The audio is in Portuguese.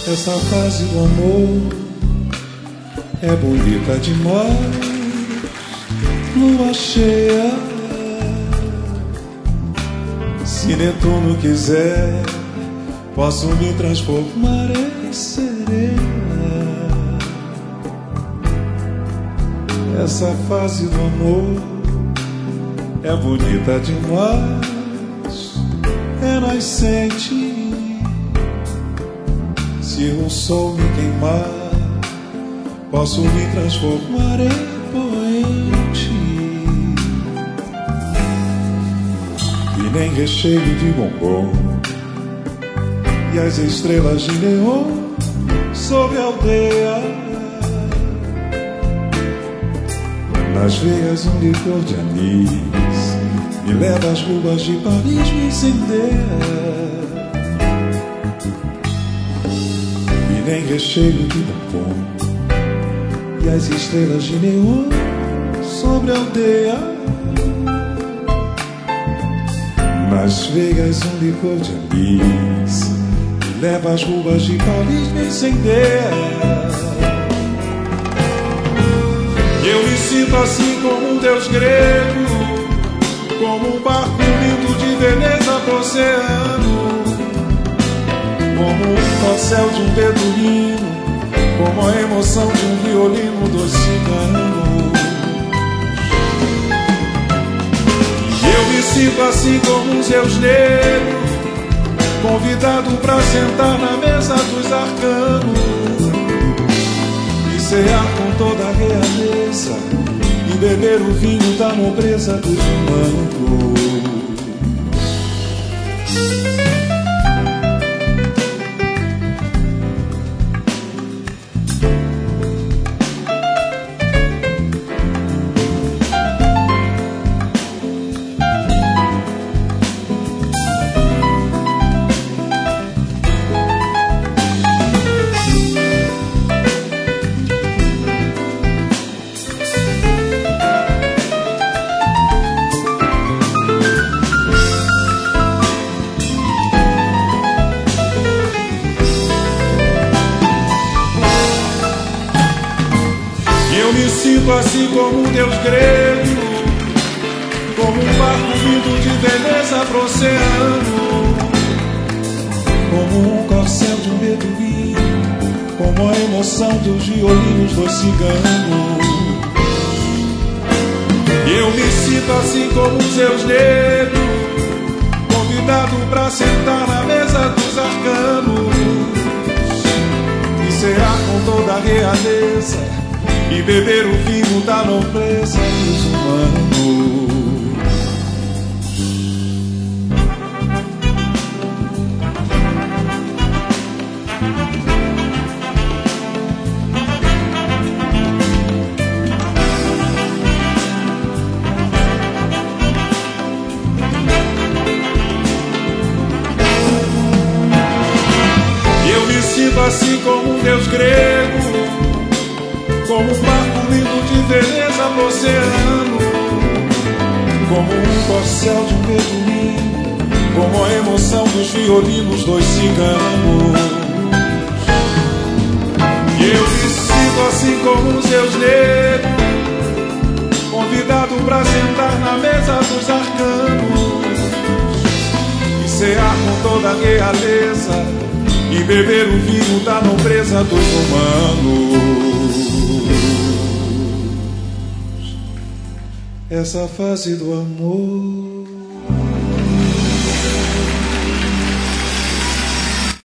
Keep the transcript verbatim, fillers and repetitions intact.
Essa fase do amor é bonita demais. Lua cheia, se Netuno quiser, posso me transformar em sereia. Essa fase do amor é bonita demais, é nascente. Se o sol me queimar, posso me transformar em poente. E nem recheio de bombom, e as estrelas de neon sobre a aldeia. Nas veias um licor de anis me leva às ruas de Paris, me incendeia. Nem recheio de bombom, e as estrelas de neon sobre a aldeia. Nas veias um licor de anis me leva às ruas de Paris, me incendeia. E eu me sinto assim como um deus grego, como um barco lindo de Veneza pro oceano, como um corcel de um beduíno, como a emoção de um violino dos ciganos. E eu me sinto assim como um Zeus negro, convidado pra sentar na mesa dos arcanos, e cear com toda a realeza, e beber o vinho da nobreza dos humanos. Eu me sinto assim como um deus grego, como um barco vindo de Veneza pro oceano, como um corcel de um beduíno, como a emoção dos violinos dos ciganos. Eu me sinto assim como um Zeus negro, convidado pra sentar na mesa dos arcanos, e cear com toda a realeza, e beber o vinho da nobreza dos humanos. E eu me sinto assim como um deus grego, como um barco lindo de Veneza pro oceano, como um corcel de um beduíno, como a emoção dos violinos dos ciganos. E eu me sinto assim como um Zeus negro, convidado pra sentar na mesa dos arcanos, e cear com toda a realeza, e beber o vinho da nobreza dos humanos. Essa fase do amor